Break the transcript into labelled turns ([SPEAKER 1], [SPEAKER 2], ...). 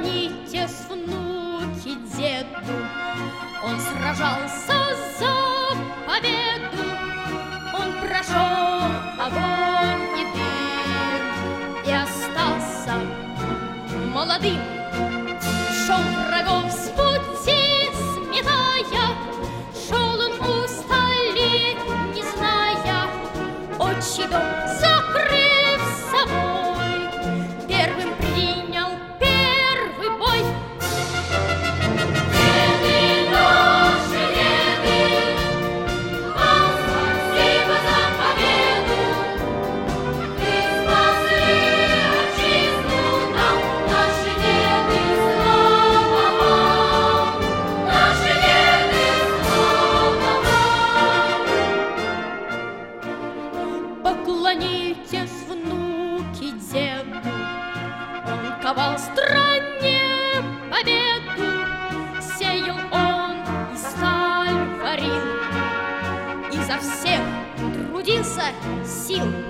[SPEAKER 1] Поклонитесь, внуки, деду, он сражался за победу, он прошел огонь и дым и остался молодым. Шел врагов с пути сметая, шел он усталеть, не зная, отчий дом закрыв собой, первым принял первый бой. Деды наши, деды, вам спасибо за победу. Вы спасли отчизну нам, наши деды, слава вам, наши деды, слава вам. Поклонитесь, внуки, деду, он ковал стране победу, сеял он и сталь варил, изо всех трудился сил.